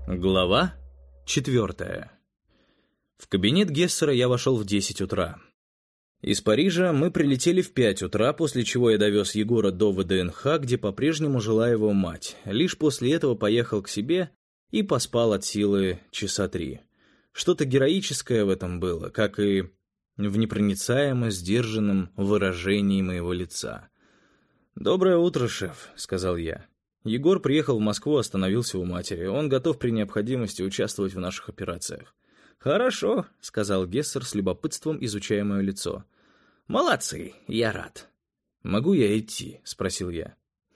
Глава 4. В кабинет Гессера я вошел в 10 утра. Из Парижа мы прилетели в 5 утра, после чего я довез Егора до ВДНХ, где по-прежнему жила его мать. Лишь после этого поехал к себе и поспал от силы часа 3. Что-то героическое в этом было, как и в непроницаемо сдержанном выражении моего лица. «Доброе утро, шеф», — сказал я. Егор приехал в Москву, остановился у матери. Он готов при необходимости участвовать в наших операциях. «Хорошо», — сказал Гессер с любопытством, изучая мое лицо. «Молодцы, я рад». «Могу я идти?» — спросил я.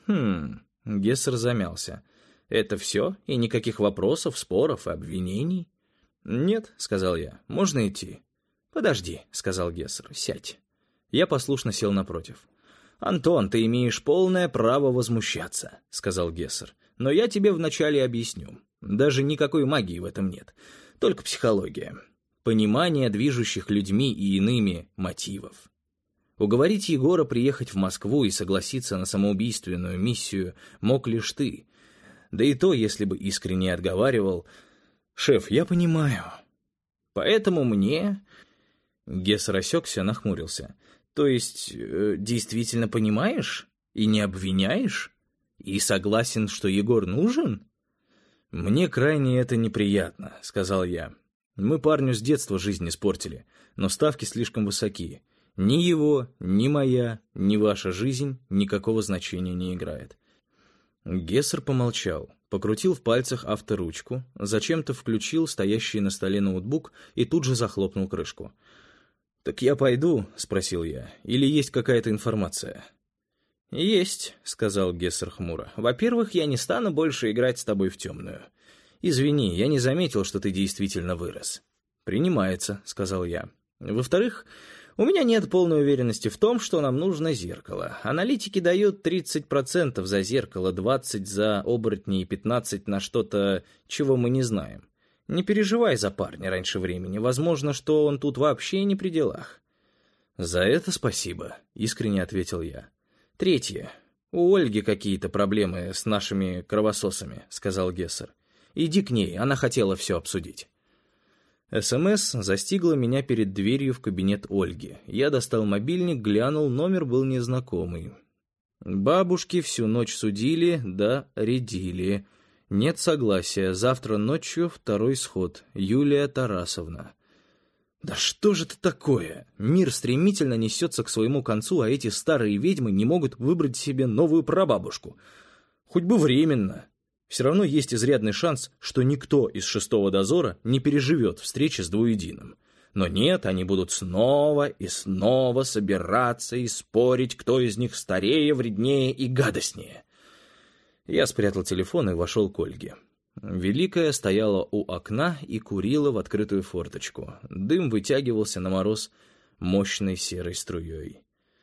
Гессер замялся. «Это все? И никаких вопросов, споров и обвинений?» «Нет», — сказал я. «Можно идти?» «Подожди», — сказал Гессер. «Сядь». Я послушно сел напротив. «Антон, ты имеешь полное право возмущаться», — сказал Гессер. «Но я тебе вначале объясню. Даже никакой магии в этом нет. Только психология. Понимание движущих людьми и иными мотивов. Уговорить Егора приехать в Москву и согласиться на самоубийственную миссию мог лишь ты. Да и то, если бы искренне отговаривал. Шеф, я понимаю. Поэтому мне...» Гессер осекся, нахмурился. «То есть, действительно понимаешь? И не обвиняешь? И согласен, что Егор нужен?» «Мне крайне это неприятно», — сказал я. «Мы парню с детства жизнь испортили, но ставки слишком высоки. Ни его, ни моя, ни ваша жизнь никакого значения не играет». Гессер помолчал, покрутил в пальцах авторучку, зачем-то включил стоящий на столе ноутбук и тут же захлопнул крышку. «Так я пойду?» — спросил я. «Или есть какая-то информация?» «Есть», — сказал Гессер хмуро. «Во-первых, я не стану больше играть с тобой в темную. Извини, я не заметил, что ты действительно вырос». «Принимается», — сказал я. «Во-вторых, у меня нет полной уверенности в том, что нам нужно зеркало. Аналитики дают 30% за зеркало, 20% за оборотни и 15% на что-то, чего мы не знаем. Не переживай за парня раньше времени. Возможно, что он тут вообще не при делах». «За это спасибо», — искренне ответил я. «Третье. У Ольги какие-то проблемы с нашими кровососами», — сказал Гессер. «Иди к ней, она хотела все обсудить». СМС застигла меня перед дверью в кабинет Ольги. Я достал мобильник, глянул, номер был незнакомый. «Бабушки всю ночь судили, да редили. Нет согласия. Завтра ночью второй сход. Юлия Тарасовна». Да что же это такое? Мир стремительно несется к своему концу, а эти старые ведьмы не могут выбрать себе новую прабабушку. Хоть бы временно. Все равно есть изрядный шанс, что никто из шестого дозора не переживет встречи с двуединым. Но нет, они будут снова и снова собираться и спорить, кто из них старее, вреднее и гадостнее. Я спрятал телефон и вошел к Ольге. Великая стояла у окна и курила в открытую форточку. Дым вытягивался на мороз мощной серой струей.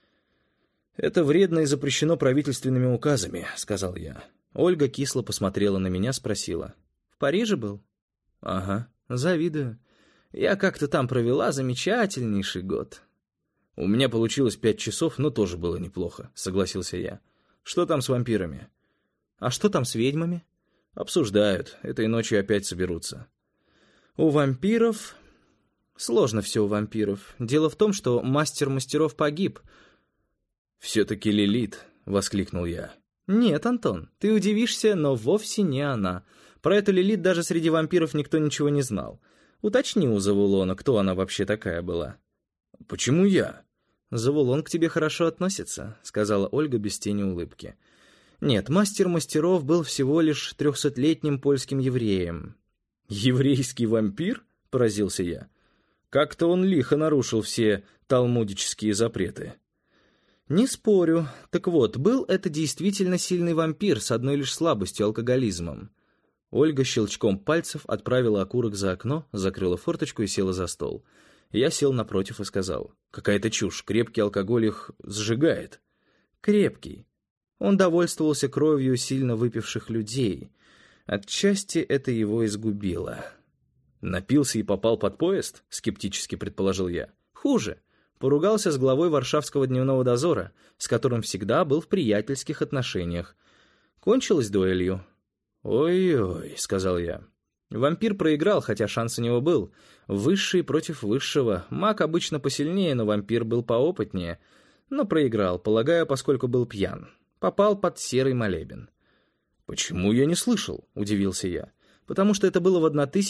«Это вредно и запрещено правительственными указами», — сказал я. Ольга кисло посмотрела на меня, спросила. «В Париже был?» «Ага, завидую. Я как-то там провела замечательнейший год». «У меня получилось 5 часов, но тоже было неплохо», — согласился я. «Что там с вампирами?» «А что там с ведьмами?» «Обсуждают. Этой ночью опять соберутся». «У вампиров...» «Сложно все у вампиров. Дело в том, что мастер мастеров погиб». «Все-таки Лилит», — воскликнул я. «Нет, Антон, ты удивишься, но вовсе не она. Про эту Лилит даже среди вампиров никто ничего не знал. Уточни у Завулона, кто она вообще такая была». «Почему я?» «Завулон к тебе хорошо относится», — сказала Ольга без тени улыбки. «Нет, мастер мастеров был всего лишь 300-летним польским евреем». «Еврейский вампир?» — поразился я. «Как-то он лихо нарушил все талмудические запреты». «Не спорю. Так вот, был это действительно сильный вампир с одной лишь слабостью — алкоголизмом». Ольга щелчком пальцев отправила окурок за окно, закрыла форточку и села за стол. Я сел напротив и сказал: «Какая-то чушь, крепкий алкоголь их сжигает». «Крепкий. Он довольствовался кровью сильно выпивших людей. Отчасти это его изгубило». «Напился и попал под поезд?» — скептически предположил я. «Хуже. Поругался с главой Варшавского дневного дозора, с которым всегда был в приятельских отношениях. Кончилось дуэлью». «Ой-ой», — сказал я. Вампир проиграл, хотя шанс у него был. Высший против высшего. Маг обычно посильнее, но вампир был поопытнее. Но проиграл, полагаю, поскольку был пьян. Попал под серый молебен. «Почему я не слышал?» — удивился я. «Потому что это было в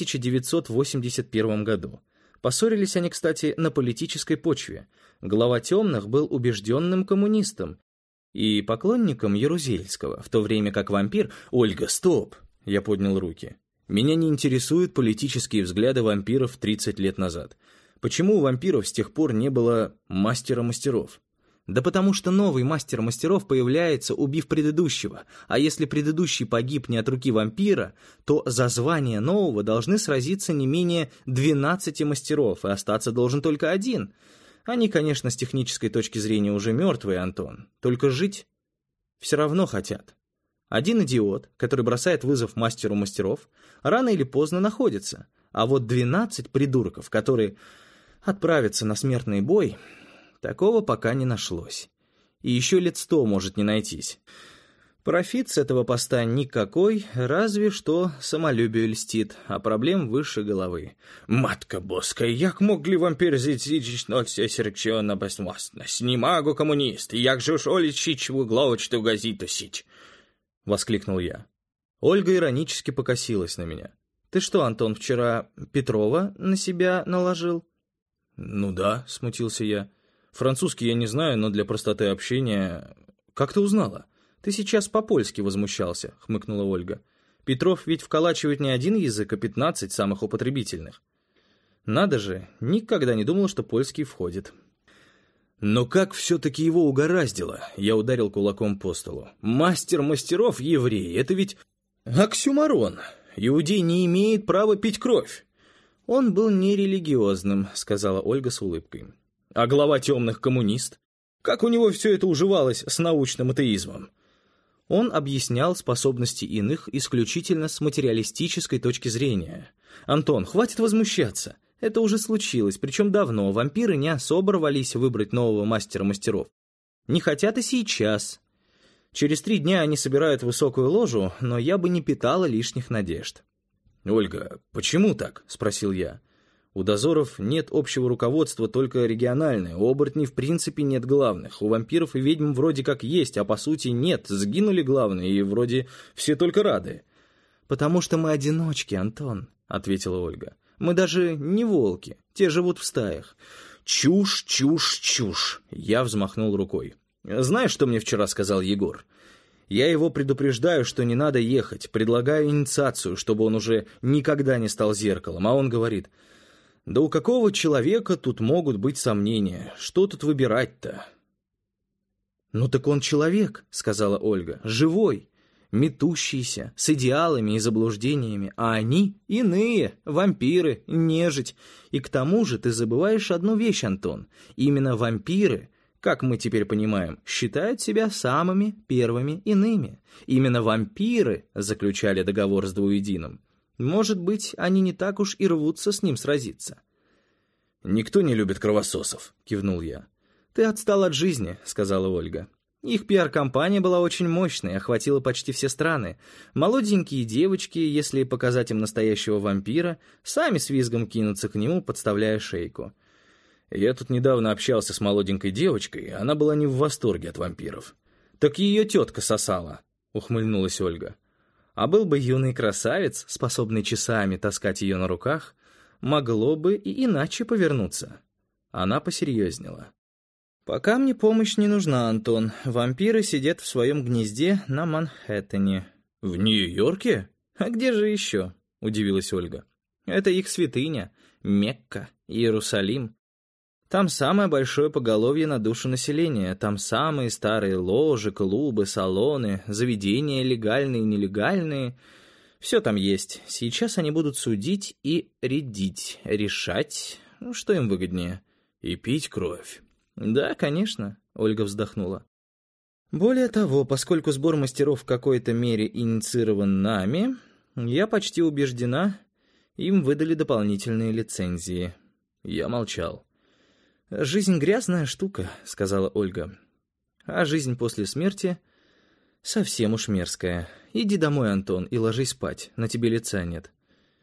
1981 году. Поссорились они, кстати, на политической почве. Глава темных был убежденным коммунистом и поклонником Ярузельского, в то время как вампир... «Ольга, стоп!» — я поднял руки. «Меня не интересуют политические взгляды вампиров 30 лет назад. Почему у вампиров с тех пор не было мастера мастеров?» «Да потому что новый мастер мастеров появляется, убив предыдущего, а если предыдущий погиб не от руки вампира, то за звание нового должны сразиться не менее 12 мастеров, и остаться должен только один. Они, конечно, с технической точки зрения уже мертвые, Антон, только жить все равно хотят. Один идиот, который бросает вызов мастеру мастеров, рано или поздно находится, а вот 12 придурков, которые отправятся на смертный бой... Такого пока не нашлось. И еще лет 100 может не найтись. Профит с этого поста никакой, разве что самолюбию льстит, а проблем выше головы. «Матка боска, як могли вампір зіцічно все серчено безмостность? Не магу коммунист, як же уж оличич в угловочту газету сич!» — воскликнул я. Ольга иронически покосилась на меня. «Ты что, Антон, вчера Петрова на себя наложил?» «Ну да», — смутился я. «Французский я не знаю, но для простоты общения...» «Как ты узнала?» «Ты сейчас по-польски возмущался», — хмыкнула Ольга. «Петров ведь вколачивает не один язык, а 15 самых употребительных». «Надо же, никогда не думал, что польский входит». «Но как все-таки его угораздило?» — я ударил кулаком по столу. «Мастер мастеров еврей, это ведь оксюморон. Иудей не имеет права пить кровь». «Он был нерелигиозным», — сказала Ольга с улыбкой. «А глава темных коммунист? Как у него все это уживалось с научным атеизмом?» Он объяснял способности иных исключительно с материалистической точки зрения. «Антон, хватит возмущаться. Это уже случилось, причем давно. Вампиры не особо рвались выбрать нового мастера мастеров. Не хотят и сейчас. Через 3 дня они собирают высокую ложу, но я бы не питала лишних надежд». «Ольга, почему так?» — спросил я. «У дозоров нет общего руководства, только региональное. У оборотней в принципе нет главных. У вампиров и ведьм вроде как есть, а по сути нет. Сгинули главные, и вроде все только рады». «Потому что мы одиночки, Антон», — ответила Ольга. «Мы даже не волки, те живут в стаях». «Чушь, чушь, чушь!» — я взмахнул рукой. «Знаешь, что мне вчера сказал Егор? Я его предупреждаю, что не надо ехать, предлагаю инициацию, чтобы он уже никогда не стал зеркалом, а он говорит... Да у какого человека тут могут быть сомнения? Что тут выбирать-то?» «Ну так он человек», — сказала Ольга, — «живой, метущийся, с идеалами и заблуждениями, а они иные, вампиры, нежить. И к тому же ты забываешь одну вещь, Антон. Именно вампиры, как мы теперь понимаем, считают себя самыми первыми иными. Именно вампиры заключали договор с двуединым. Может быть, они не так уж и рвутся с ним сразиться». «Никто не любит кровососов», — кивнул я. «Ты отстал от жизни», — сказала Ольга. «Их пиар-компания была очень мощной, охватила почти все страны. Молоденькие девочки, если показать им настоящего вампира, сами с визгом кинутся к нему, подставляя шейку». «Я тут недавно общался с молоденькой девочкой, она была не в восторге от вампиров». «Так ее тетка сосала», — ухмыльнулась Ольга. «А был бы юный красавец, способный часами таскать ее на руках, могло бы и иначе повернуться». Она посерьезнела. «Пока мне помощь не нужна, Антон. Вампиры сидят в своем гнезде на Манхэттене». «В Нью-Йорке? А где же еще?» — удивилась Ольга. «Это их святыня, Мекка, Иерусалим. Там самое большое поголовье на душу населения, там самые старые ложи, клубы, салоны, заведения легальные и нелегальные. Все там есть. Сейчас они будут судить и рядить, решать, что им выгоднее. И пить кровь». «Да, конечно», — Ольга вздохнула. «Более того, поскольку сбор мастеров в какой-то мере инициирован нами, я почти убеждена, им выдали дополнительные лицензии». Я молчал. «Жизнь грязная штука», — сказала Ольга. «А жизнь после смерти совсем уж мерзкая. Иди домой, Антон, и ложись спать, на тебе лица нет».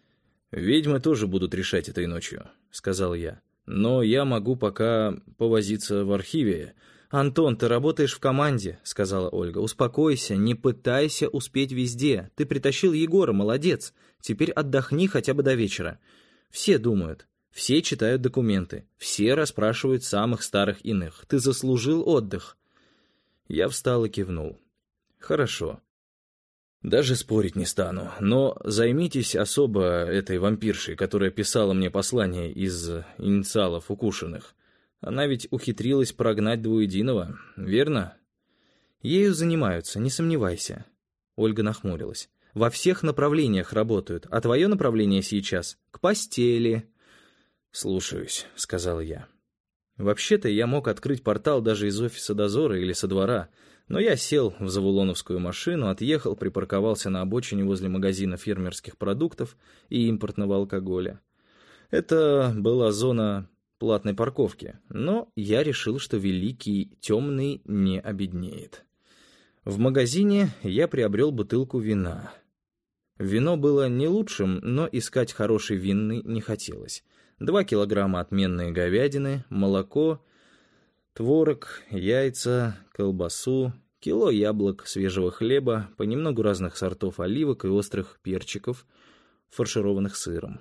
«Ведьмы тоже будут решать этой ночью», — сказал я. «Но я могу пока повозиться в архиве». «Антон, ты работаешь в команде», — сказала Ольга. «Успокойся, не пытайся успеть везде. Ты притащил Егора, молодец. Теперь отдохни хотя бы до вечера. Все думают, все читают документы, все расспрашивают самых старых иных. Ты заслужил отдых». Я встал и кивнул. «Хорошо. Даже спорить не стану, но займитесь особо этой вампиршей, которая писала мне послание из инициалов укушенных. Она ведь ухитрилась прогнать Двуединого, верно?» «Ею занимаются, не сомневайся». Ольга нахмурилась. «Во всех направлениях работают, а твое направление сейчас — к постели». «Слушаюсь», — сказал я. Вообще-то я мог открыть портал даже из офиса дозора или со двора, но я сел в завулоновскую машину, отъехал, припарковался на обочине возле магазина фермерских продуктов и импортного алкоголя. Это была зона платной парковки, но я решил, что Великий Темный не обеднеет. В магазине я приобрел бутылку вина. Вино было не лучшим, но искать хороший винный не хотелось. 2 килограмма отменной говядины, молоко, творог, яйца, колбасу, кило яблок, свежего хлеба, понемногу разных сортов оливок и острых перчиков, фаршированных сыром.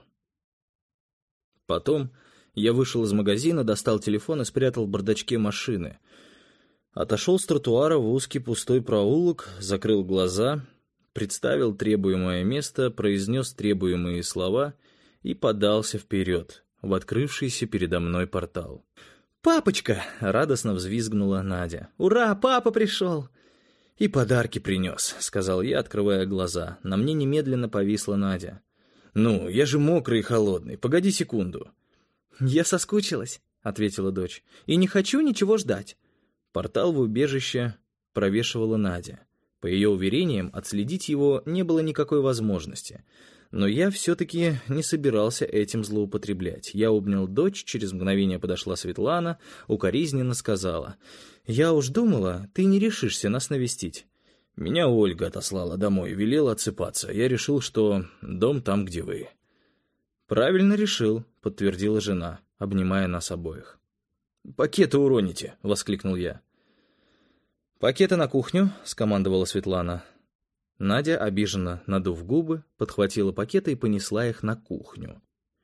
Потом я вышел из магазина, достал телефон и спрятал в бардачке машины. Отошел с тротуара в узкий пустой проулок, закрыл глаза, представил требуемое место, произнес требуемые слова и подался вперед в открывшийся передо мной портал. «Папочка!» — радостно взвизгнула Надя. «Ура, папа пришел!» «И подарки принес», — сказал я, открывая глаза. На мне немедленно повисла Надя. «Ну, я же мокрый и холодный. Погоди секунду». «Я соскучилась», — ответила дочь, — «и не хочу ничего ждать». Портал в убежище провешивала Надя. По ее уверениям, отследить его не было никакой возможности. Но я все-таки не собирался этим злоупотреблять. Я обнял дочь, через мгновение подошла Светлана, укоризненно сказала: «Я уж думала, ты не решишься нас навестить». «Меня Ольга отослала домой, велела отсыпаться. Я решил, что дом там, где вы». «Правильно решил», — подтвердила жена, обнимая нас обоих. «Пакеты уроните», — воскликнул я. «Пакеты на кухню», — скомандовала Светлана. Надя, обиженно надув губы, подхватила пакеты и понесла их на кухню.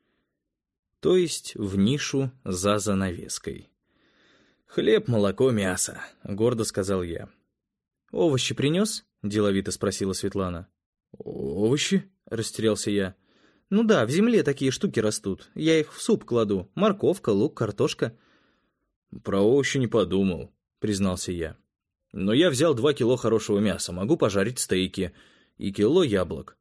То есть в нишу за занавеской. «Хлеб, молоко, мясо», — гордо сказал я. «Овощи принес?» — деловито спросила Светлана. «Овощи?» — растерялся я. «Ну да, в земле такие штуки растут. Я их в суп кладу. Морковка, лук, картошка». «Про овощи не подумал», — признался я. «Но я взял 2 кило хорошего мяса, могу пожарить стейки, и кило яблок».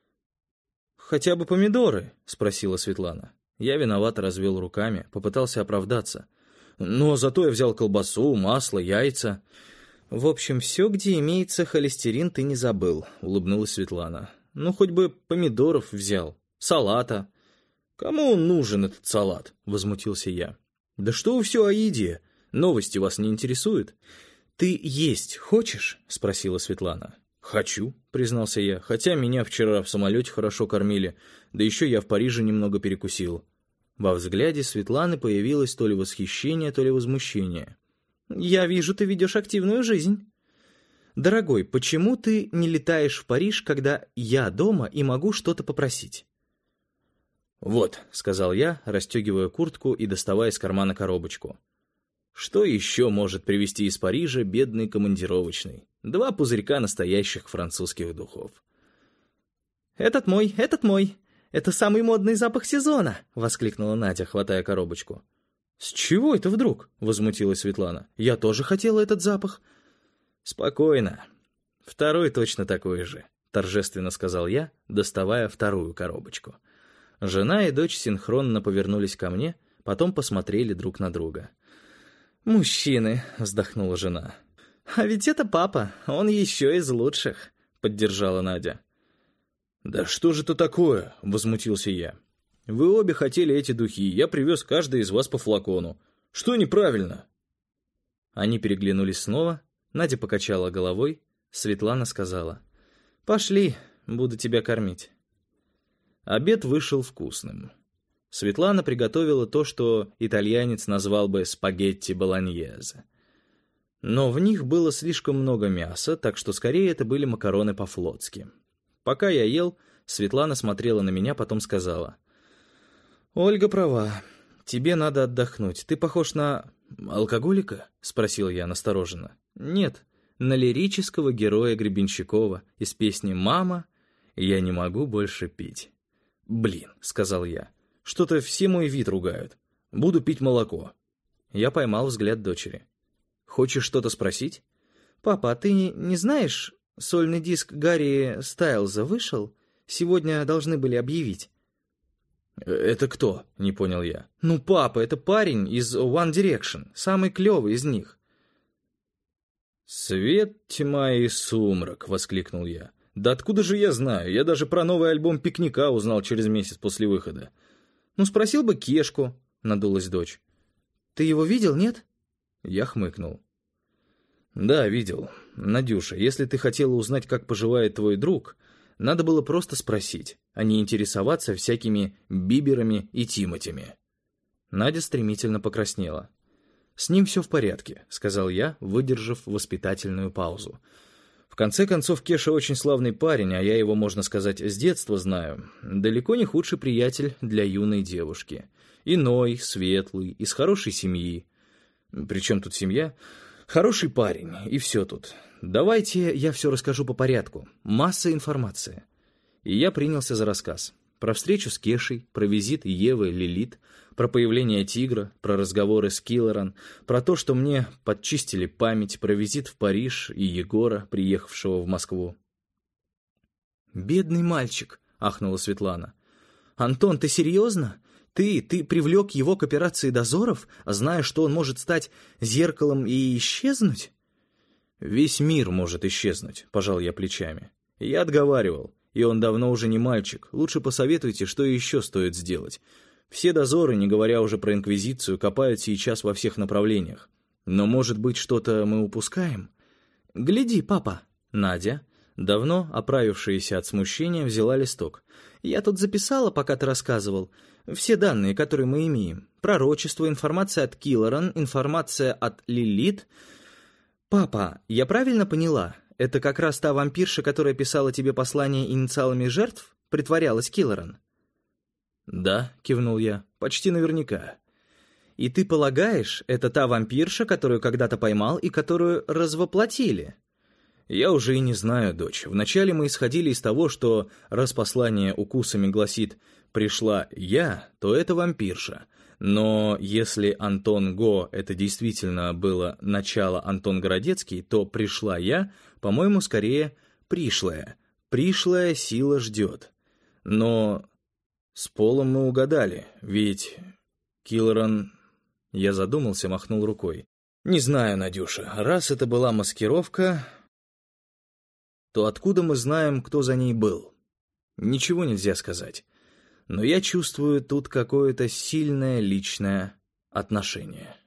«Хотя бы помидоры?» — спросила Светлана. Я виновато развел руками, попытался оправдаться. «Но зато я взял колбасу, масло, яйца». «В общем, все, где имеется холестерин, ты не забыл», — улыбнулась Светлана. «Ну, хоть бы помидоров взял, салата». «Кому он нужен, этот салат?» — возмутился я. «Да что вы все о еде? Новости вас не интересуют?» «Ты есть хочешь?» — спросила Светлана. «Хочу», — признался я, хотя меня вчера в самолете хорошо кормили, да еще я в Париже немного перекусил. Во взгляде Светланы появилось то ли восхищение, то ли возмущение. «Я вижу, ты ведешь активную жизнь. Дорогой, почему ты не летаешь в Париж, когда я дома и могу что-то попросить?» «Вот», — сказал я, расстегивая куртку и доставая из кармана коробочку. «Что еще может привезти из Парижа бедный командировочный? 2 пузырька настоящих французских духов». «Этот мой, этот мой! Это самый модный запах сезона!» — воскликнула Надя, хватая коробочку. «С чего это вдруг?» — возмутилась Светлана. «Я тоже хотела этот запах». «Спокойно. Второй точно такой же», — торжественно сказал я, доставая вторую коробочку. Жена и дочь синхронно повернулись ко мне, потом посмотрели друг на друга. «Мужчины», — вздохнула жена. «А ведь это папа, он еще из лучших», — поддержала Надя. «Да что же это такое?» — возмутился я. «Вы обе хотели эти духи, я привез каждый из вас по флакону. Что неправильно?» Они переглянулись снова, Надя покачала головой, Светлана сказала: «Пошли, буду тебя кормить». Обед вышел вкусным. Светлана приготовила то, что итальянец назвал бы спагетти болоньезе. Но в них было слишком много мяса, так что скорее это были макароны по-флотски. Пока я ел, Светлана смотрела на меня, потом сказала: «Ольга права. Тебе надо отдохнуть. Ты похож на алкоголика?» — спросил я настороженно. «Нет, на лирического героя Гребенщикова из песни «Мама, я не могу больше пить». «Блин», — сказал я, — «что-то все мой вид ругают. Буду пить молоко». Я поймал взгляд дочери. «Хочешь что-то спросить?» «Папа, а ты не знаешь, сольный диск Гарри Стайлза вышел? Сегодня должны были объявить». «Это кто?» — не понял я. «Ну, папа, это парень из One Direction, самый клевый из них». «Свет, тьма и сумрак!» — воскликнул я. «Да откуда же я знаю? Я даже про новый альбом «Пикника» узнал через месяц после выхода». «Ну, спросил бы Кешку», — надулась дочь. «Ты его видел, нет?» Я хмыкнул. «Да, видел. Надюша, если ты хотела узнать, как поживает твой друг, надо было просто спросить, а не интересоваться всякими Биберами и Тимотями». Надя стремительно покраснела. «С ним все в порядке», — сказал я, выдержав воспитательную паузу. «В конце концов, Кеша очень славный парень, а я его, можно сказать, с детства знаю. Далеко не худший приятель для юной девушки. Иной, светлый, из хорошей семьи. Причем тут семья? Хороший парень, и все тут. Давайте я все расскажу по порядку. Масса информации». И я принялся за рассказ. Про встречу с Кешей, про визит Евы Лилит, про появление тигра, про разговоры с Киллеран, про то, что мне подчистили память, про визит в Париж и Егора, приехавшего в Москву. «Бедный мальчик», — ахнула Светлана. «Антон, ты серьезно? Ты привлек его к операции дозоров, зная, что он может стать зеркалом и исчезнуть?» «Весь мир может исчезнуть», — пожал я плечами. «Я отговаривал, и он давно уже не мальчик. Лучше посоветуйте, что еще стоит сделать. Все дозоры, не говоря уже про Инквизицию, копают сейчас во всех направлениях. Но, может быть, что-то мы упускаем?» «Гляди, папа!» Надя, давно оправившаяся от смущения, взяла листок. «Я тут записала, пока ты рассказывал, все данные, которые мы имеем. Пророчество, информация от Киллеран, информация от Лилит. Папа, я правильно поняла? Это как раз та вампирша, которая писала тебе послание инициалами жертв, притворялась Киллеран?» «Да», — кивнул я, — «почти наверняка». «И ты полагаешь, это та вампирша, которую когда-то поймал и которую развоплотили?» «Я уже и не знаю, дочь. Вначале мы исходили из того, что раз послание укусами гласит «пришла я», то это вампирша. Но если Антон Го — это действительно было начало Антон Городецкий, то «пришла я», по-моему, скорее «пришлая». «Пришлая сила ждет». Но с полом мы угадали, ведь Киллеран... Я задумался, махнул рукой. «Не знаю, Надюша, раз это была маскировка, то откуда мы знаем, кто за ней был? Ничего нельзя сказать. Но я чувствую тут какое-то сильное личное отношение».